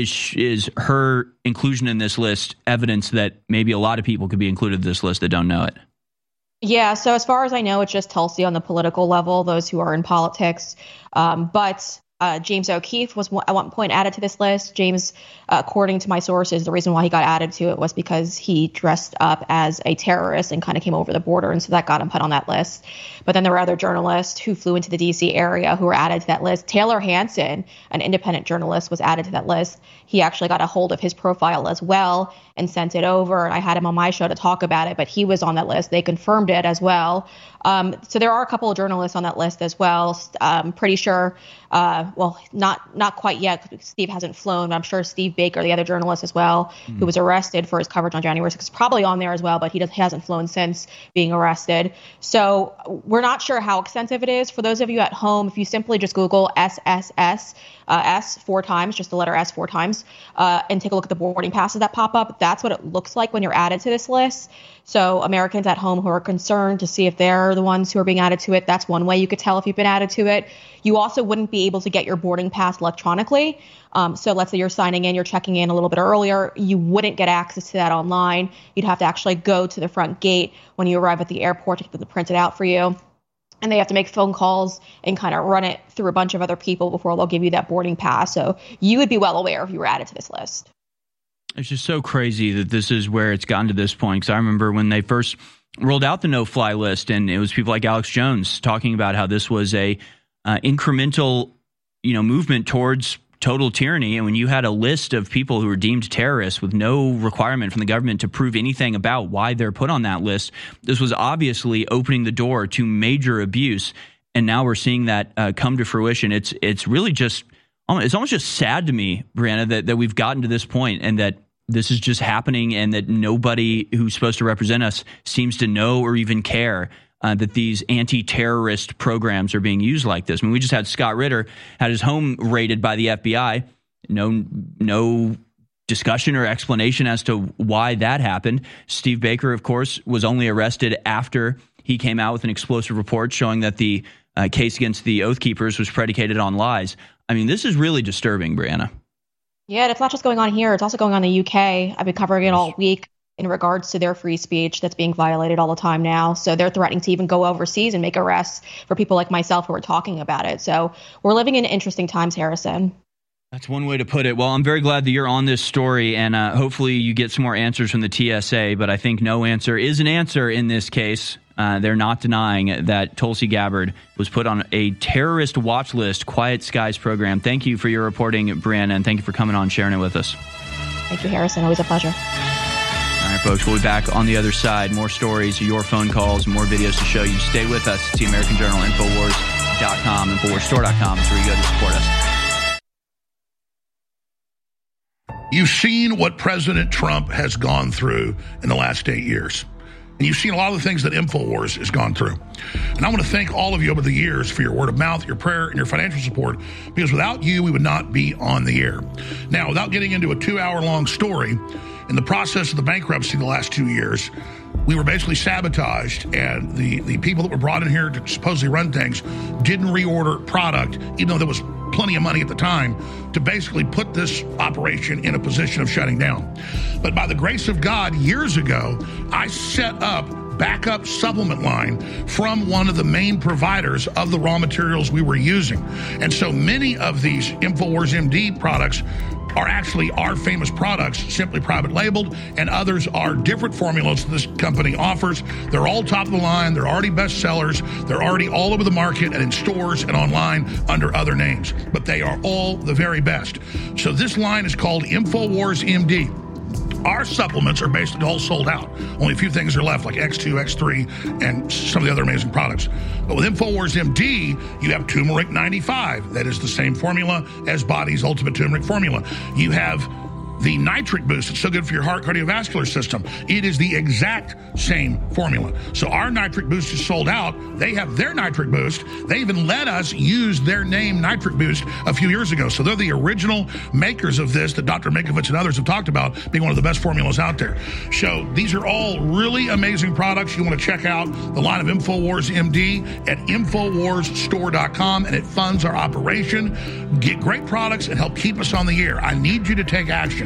is her inclusion in this list evidence that maybe a lot of people could be included in this list that don't know it? Yeah, so as far as I know, it's just Tulsi on the political level, those who are in politics. But James O'Keefe was at one point added to this list. James, according to my sources, the reason why he got added to it was because he dressed up as a terrorist and kind of came over the border, and so that got him put on that list. But then there were other journalists who flew into the D.C. area who were added to that list. Taylor Hanson, an independent journalist, was added to that list. He actually got a hold of his profile as well and sent it over, and I had him on my show to talk about it, but he was on that list. They confirmed it as well. So there are a couple of journalists on that list as well. I'm pretty sure, not quite yet. Steve hasn't flown, but I'm sure Steve Baker, the other journalist as well, who was arrested for his coverage on January 6th, is probably on there as well, but he hasn't flown since being arrested. So we're not sure how extensive it is. For those of you at home, if you simply just Google SSS, S 4 times, just the letter S 4 times, and take a look at the boarding passes that pop up, that's what it looks like when you're added to this list. So Americans at home who are concerned to see if they're the ones who are being added to it, that's one way you could tell if you've been added to it. You also wouldn't be able to get your boarding pass electronically. So let's say you're signing in, you're checking in a little bit earlier, you wouldn't get access to that online. You'd have to actually go to the front gate when you arrive at the airport to get them printed out for you. And they have to make phone calls and kind of run it through a bunch of other people before they'll give you that boarding pass. So you would be well aware if you were added to this list. It's just so crazy that this is where it's gotten to this point. Because I remember when they first rolled out the no-fly list, and it was people like Alex Jones talking about how this was a incremental, movement towards total tyranny. And when you had a list of people who were deemed terrorists with no requirement from the government to prove anything about why they're put on that list, this was obviously opening the door to major abuse. And now we're seeing that come to fruition. It's really just, it's almost just sad to me, Brianna, that we've gotten to this point and that this is just happening and that nobody who's supposed to represent us seems to know or even care that these anti-terrorist programs are being used like this. I mean, we just had Scott Ritter had his home raided by the FBI. No discussion or explanation as to why that happened. Steve Baker, of course, was only arrested after he came out with an explosive report showing that the case against the Oath Keepers was predicated on lies. I mean, this is really disturbing, Brianna. Yeah, and it's not just going on here. It's also going on in the UK. I've been covering it all week in regards to their free speech that's being violated all the time now. So they're threatening to even go overseas and make arrests for people like myself who are talking about it. So we're living in interesting times, Harrison. That's one way to put it. Well, I'm very glad that you're on this story, and hopefully you get some more answers from the TSA, but I think no answer is an answer in this case. They're not denying that Tulsi Gabbard was put on a terrorist watch list, Quiet Skies program. Thank you for your reporting, Brianna, and thank you for coming on, sharing it with us. Thank you, Harrison. Always a pleasure. All right, folks, we'll be back on the other side. More stories, your phone calls, more videos to show you. Stay with us. It's the American Journal, Infowars.com, InfoWarsStore.com is where you go to support us. You've seen what President Trump has gone through in the last 8 years. And you've seen a lot of the things that InfoWars has gone through. And I want to thank all of you over the years for your word of mouth, your prayer, and your financial support, because without you, we would not be on the air. Now, without getting into a 2-hour-long story, in the process of the bankruptcy the last 2 years, we were basically sabotaged, and the people that were brought in here to supposedly run things didn't reorder product, even though there was plenty of money at the time, to basically put this operation in a position of shutting down. But by the grace of God, years ago, I set up backup supplement line from one of the main providers of the raw materials we were using. And so many of these InfoWars MD products are actually our famous products, simply private labeled, and others are different formulas this company offers. They're all top of the line. They're already bestsellers. They're already all over the market and in stores and online under other names. But they are all the very best. So this line is called InfoWars MD. Our supplements are basically all sold out. Only a few things are left, like X2, X3, and some of the other amazing products. But with InfoWars MD, you have Turmeric 95. That is the same formula as Body's Ultimate Turmeric Formula. You have the Nitric Boost. It's so good for your heart cardiovascular system. It is the exact same formula. So our Nitric Boost is sold out. They have their Nitric Boost. They even let us use their name, Nitric Boost, a few years ago. So they're the original makers of this that Dr. Mikovits and others have talked about being one of the best formulas out there. So these are all really amazing products. You want to check out the line of InfoWars MD at InfoWarsStore.com, and it funds our operation. Get great products and help keep us on the air. I need you to take action.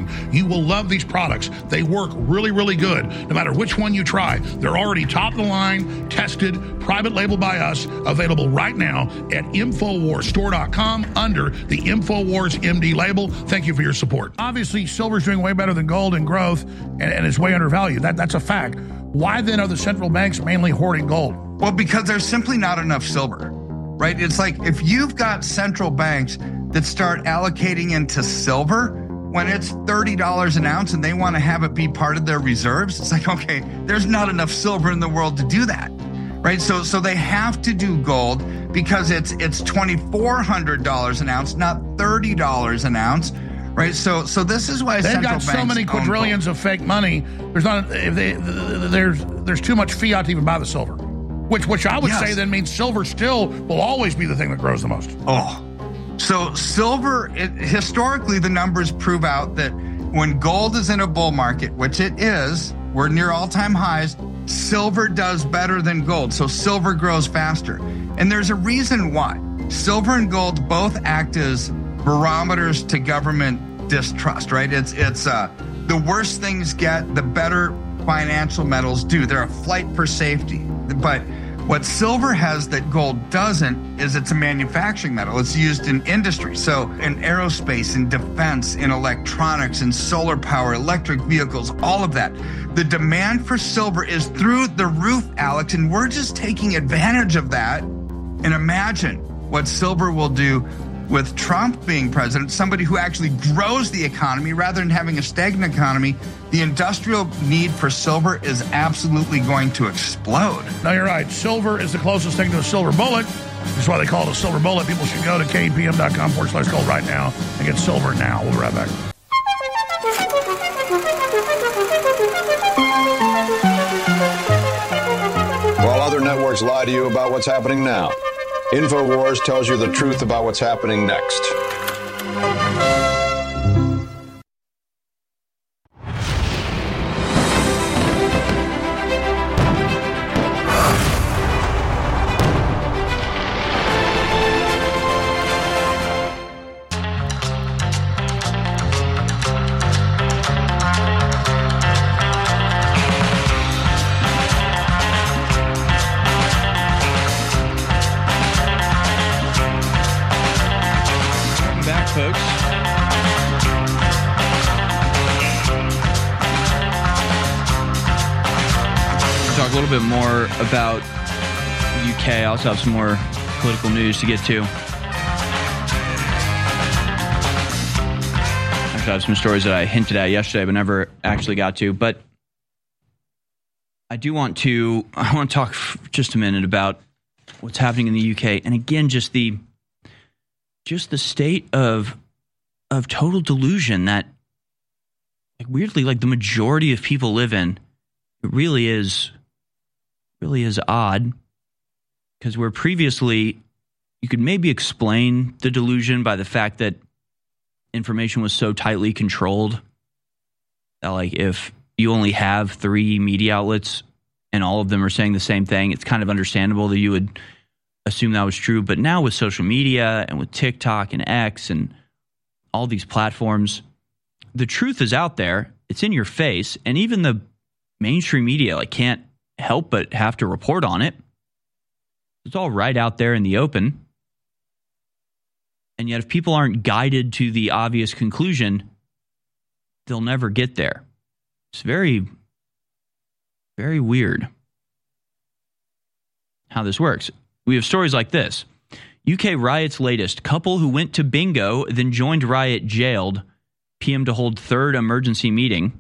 everything. You will love these products. They work really, really good. No matter which one you try, they're already top of the line, tested, private label by us, available right now at InfoWarsStore.com under the InfoWars MD label. Thank you for your support. Obviously, silver's doing way better than gold in growth, and it's way undervalued. That's a fact. Why then are the central banks mainly hoarding gold? Well, because there's simply not enough silver, right? It's like if you've got central banks that start allocating into silver when it's $30 an ounce and they want to have it be part of their reserves, it's like, okay, there's not enough silver in the world to do that, right? So they have to do gold because it's $2,400 an ounce, not $30 an ounce. Right, so this is why they've got so many quadrillions of fake money. There's too much fiat to even buy the silver, which I would say then means silver still will always be the thing that grows the most. Oh, so silver, historically the numbers prove out that when gold is in a bull market, which it is, we're near all-time highs, silver does better than gold. So silver grows faster, and there's a reason why. Silver and gold both act as barometers to government distrust, right? It's the worse things get, the better financial metals do. They're a flight for safety. But what silver has that gold doesn't is it's a manufacturing metal. It's used in industry. So in aerospace, in defense, in electronics, in solar power, electric vehicles, all of that. The demand for silver is through the roof, Alex, and we're just taking advantage of that. And imagine what silver will do with Trump being president, somebody who actually grows the economy rather than having a stagnant economy. The industrial need for silver is absolutely going to explode. No, you're right. Silver is the closest thing to a silver bullet. That's why they call it a silver bullet. People should go to KPM.com/gold right now and get silver now. We'll be right back. While other networks lie to you about what's happening now, InfoWars tells you the truth about what's happening next. Bit more about the UK. I also have some more political news to get to. Actually, I have some stories that I hinted at yesterday but never actually got to. But I want to talk for just a minute about what's happening in the UK, and again, just the state of total delusion that, like, weirdly, like, the majority of people live in. It really is odd, because where previously you could maybe explain the delusion by the fact that information was so tightly controlled that, like, if you only have 3 media outlets and all of them are saying the same thing, it's kind of understandable that you would assume that was true. But now with social media and with TikTok and X and all these platforms, the truth is out there. It's in your face, and even the mainstream media, like, can't help but have to report on it. It's all right out there in the open. And yet, if people aren't guided to the obvious conclusion, they'll never get there. It's very, very weird how this works. We have stories like this. UK riots latest. Couple who went to bingo, then joined riot jailed. PM to hold third emergency meeting.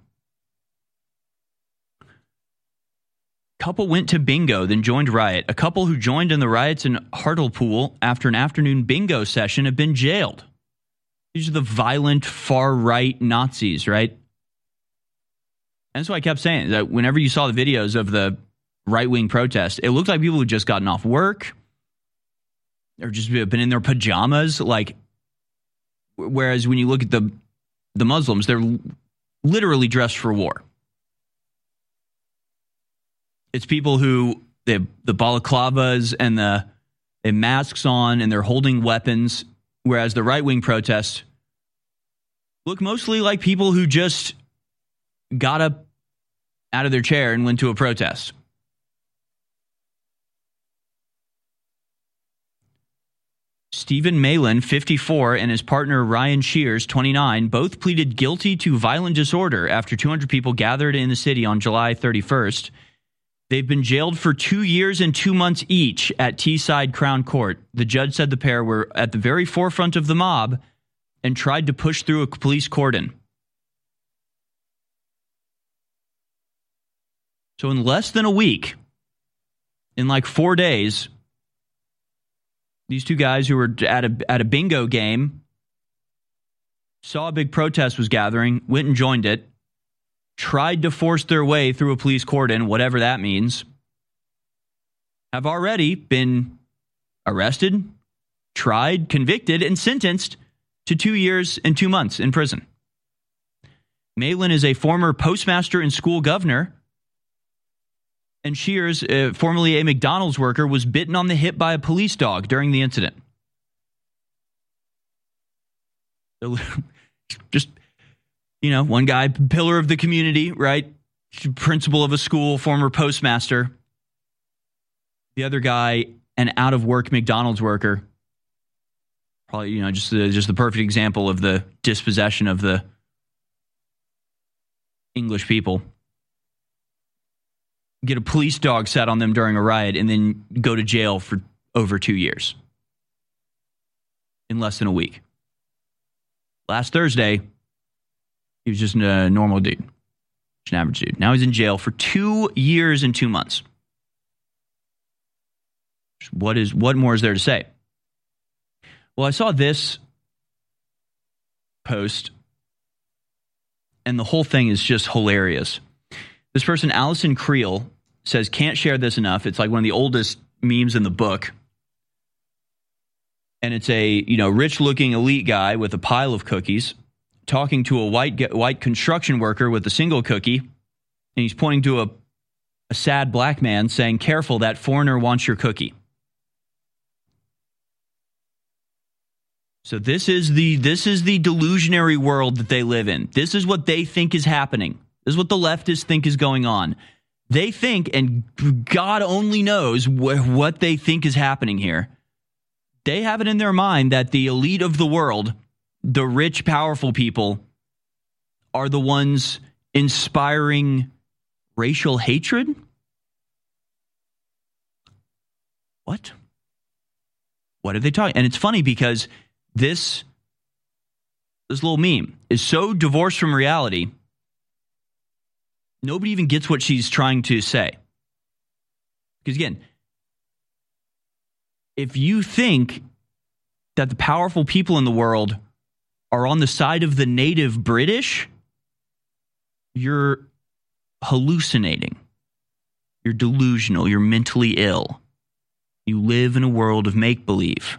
Couple went to bingo, then joined riot. A couple who joined in the riots in Hartlepool after an afternoon bingo session have been jailed. These are the violent far-right Nazis, right? And that's why I kept saying that whenever you saw the videos of the right-wing protest, it looked like people who'd just gotten off work or just been in their pajamas. Like, whereas when you look at the Muslims, they're literally dressed for war. It's people who they have the balaclavas and they have masks on and they're holding weapons, whereas the right-wing protests, look mostly like people who just got up out of their chair and went to a protest. Stephen Malin, 54, and his partner Ryan Shears, 29, both pleaded guilty to violent disorder after 200 people gathered in the city on July 31st. They've been jailed for 2 years and 2 months each at Teesside Crown Court. The judge said the pair were at the very forefront of the mob and tried to push through a police cordon. So in less than a week, in like 4 days, these two guys who were at a bingo game saw a big protest was gathering, went and joined it, tried to force their way through a police cordon, whatever that means, have already been arrested, tried, convicted, and sentenced to 2 years and 2 months in prison. Malin is a former postmaster and school governor, and Shears, formerly a McDonald's worker, was bitten on the hip by a police dog during the incident. Just, one guy, pillar of the community, right? Principal of a school, former postmaster. The other guy, an out-of-work McDonald's worker. Probably, just the perfect example of the dispossession of the English people. Get a police dog set on them during a riot and then go to jail for over 2 years in less than a week. Last Thursday, he was just a normal dude, just an average dude. Now he's in jail for 2 years and 2 months. What more is there to say? Well, I saw this post, and the whole thing is just hilarious. This person, Allison Creel, says, can't share this enough. It's like one of the oldest memes in the book. And it's a, rich-looking elite guy with a pile of cookies talking to a white construction worker with a single cookie. And he's pointing to a sad black man saying, careful, that foreigner wants your cookie. So this is the delusionary world that they live in. This is what they think is happening. This is what the leftists think is going on. They think, and God only knows what they think is happening here. They have it in their mind that the elite of the world, the rich, powerful people, are the ones inspiring racial hatred? What? What are they talking? And it's funny because this little meme is so divorced from reality, nobody even gets what she's trying to say. Because again, if you think that the powerful people in the world are on the side of the native British, you're hallucinating. You're delusional. You're mentally ill. You live in a world of make-believe.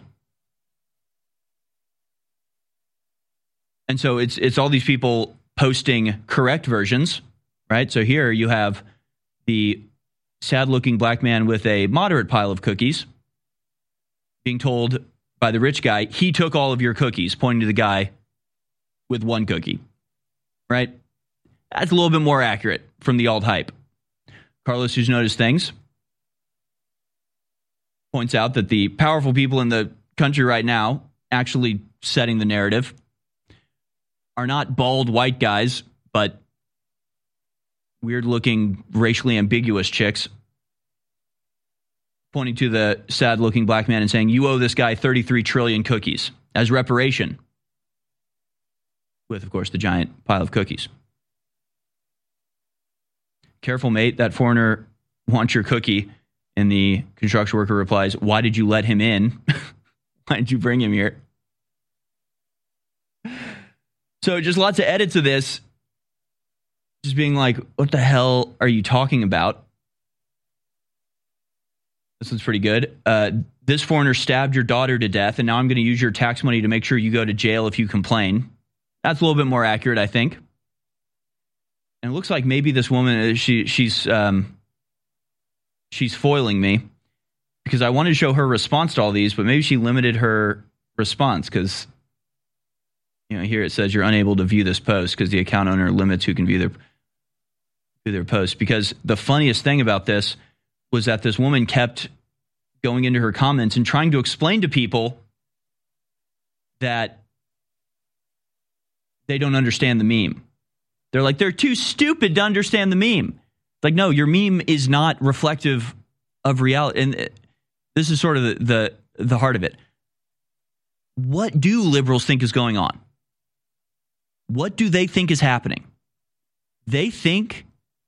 And so it's all these people posting correct versions, right? So here you have the sad-looking black man with a moderate pile of cookies being told by the rich guy, he took all of your cookies, pointing to the guy with one cookie, right? That's a little bit more accurate from the alt hype. Carlos, who's noticed things, points out that the powerful people in the country right now, actually setting the narrative, are not bald white guys, but weird-looking, racially ambiguous chicks, pointing to the sad-looking black man and saying, you owe this guy 33 trillion cookies as reparation, with, of course, the giant pile of cookies. Careful, mate, that foreigner wants your cookie. And the construction worker replies, why did you let him in? Why did you bring him here? So just lots of edits of this. Just being like, what the hell are you talking about? This one's pretty good. This foreigner stabbed your daughter to death, and now I'm going to use your tax money to make sure you go to jail if you complain. That's a little bit more accurate, I think. And it looks like maybe this woman, she's foiling me because I wanted to show her response to all these, but maybe she limited her response because Here it says you're unable to view this post because the account owner limits who can view their post. Because the funniest thing about this was that this woman kept going into her comments and trying to explain to people that they don't understand the meme. They're like, they're too stupid to understand the meme. Like, no, your meme is not reflective of reality. And this is sort of the heart of it. What do liberals think is going on? What do they think is happening? They think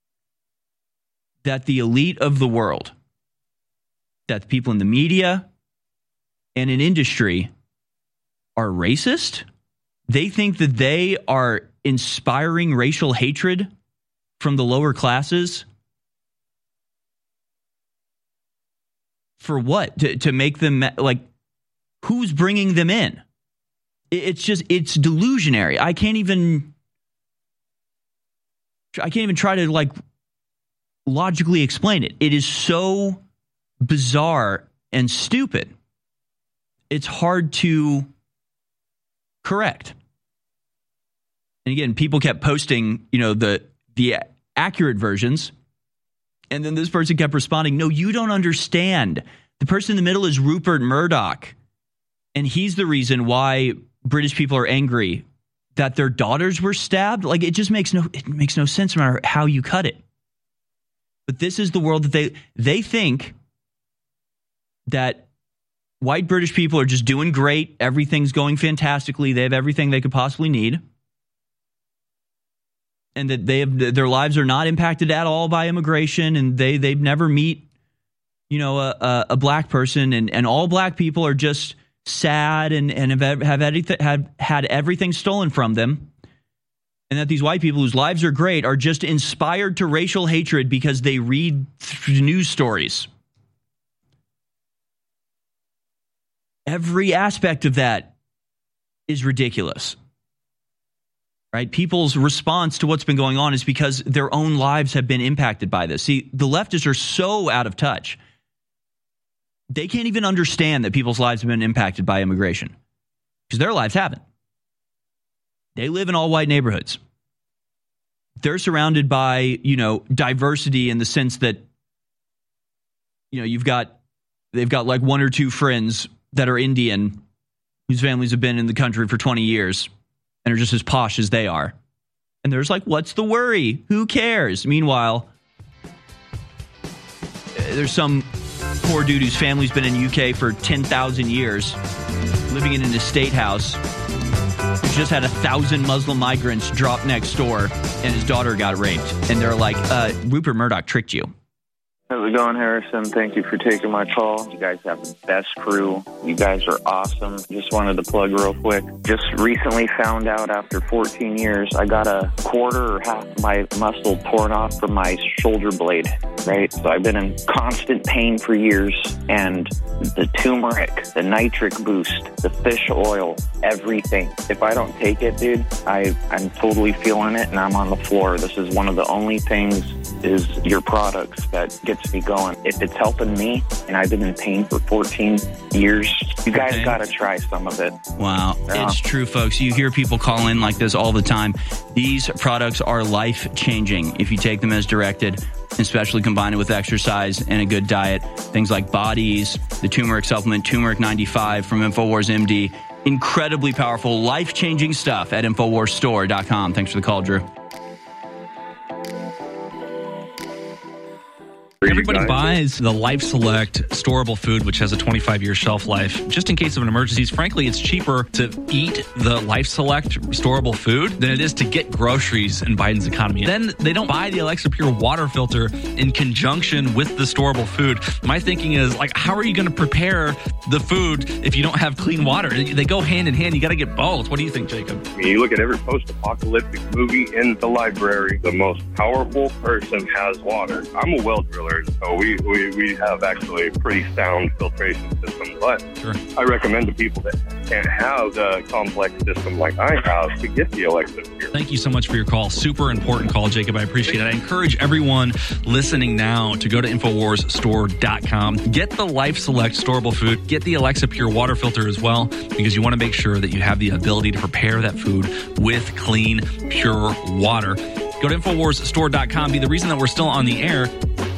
that the elite of the world, that the people in the media and in industry are racist. They think that they are inspiring racial hatred from the lower classes. For what? To make them, like, who's bringing them in? It's delusionary. I can't even try to, like, logically explain it. It is so bizarre and stupid. It's hard to correct. And again, people kept posting, the accurate versions. And then this person kept responding, no, you don't understand. The person in the middle is Rupert Murdoch. And he's the reason why British people are angry that their daughters were stabbed. Like, it just makes no sense no matter how you cut it. But this is the world that they think that white British people are just doing great. Everything's going fantastically. They have everything they could possibly need. And that their lives are not impacted at all by immigration. And they'd never meet, a black person. And all black people are just sad and have had everything stolen from them. And that these white people whose lives are great are just inspired to racial hatred because they read news stories. Every aspect of that is ridiculous, right? People's response to what's been going on is because their own lives have been impacted by this. See, the leftists are so out of touch. They can't even understand that people's lives have been impacted by immigration because their lives haven't. They live in all white neighborhoods. They're surrounded by, diversity in the sense that, they've got like one or two friends that are Indian whose families have been in the country for 20 years and are just as posh as they are. And there's like, what's the worry? Who cares? Meanwhile, there's some poor dude whose family's been in UK for 10,000 years, living in an estate house, who's just had 1,000 Muslim migrants drop next door, and his daughter got raped. And they're like, Rupert Murdoch tricked you. How's it going, Harrison? Thank you for taking my call. You guys have the best crew. You guys are awesome. Just wanted to plug real quick. Just recently found out after 14 years, I got a quarter or half of my muscle torn off from my shoulder blade, right? So I've been in constant pain for years. And the turmeric, the nitric boost, the fish oil, everything. If I don't take it, dude, I'm totally feeling it and I'm on the floor. This is one of the only things is your products that gets me going. If it's helping me and I've been in pain for 14 years, you guys got to try some of it. Wow. Yeah. It's true, folks. You hear people call in like this all the time. These products are life-changing if you take them as directed, especially combined with exercise and a good diet. Things like Bodies, the turmeric supplement, Turmeric 95 from InfoWars MD. Incredibly powerful, life-changing stuff at InfoWarsStore.com. Thanks for the call, Drew. Everybody buys the Life Select storable food, which has a 25-year shelf life, just in case of an emergency. Frankly, it's cheaper to eat the Life Select storable food than it is to get groceries in Biden's economy. Then they don't buy the Alexa Pure water filter in conjunction with the storable food. My thinking is, like, how are you going to prepare the food if you don't have clean water? They go hand in hand. You got to get both. What do you think, Jacob? I mean, you look at every post-apocalyptic movie in the library, the most powerful person has water. I'm a well driller. boilers, so we have actually a pretty sound filtration system. But I recommend to people that can't have the complex system like I have to get the Alexa Pure. Thank you so much for your call. Super important call, Jacob. I appreciate it. I encourage everyone listening now to go to InfoWarsStore.com. Get the Life Select storable food. Get the Alexa Pure water filter as well, because you want to make sure that you have the ability to prepare that food with clean, pure water. Go to InfoWarsStore.com. Be the reason that we're still on the air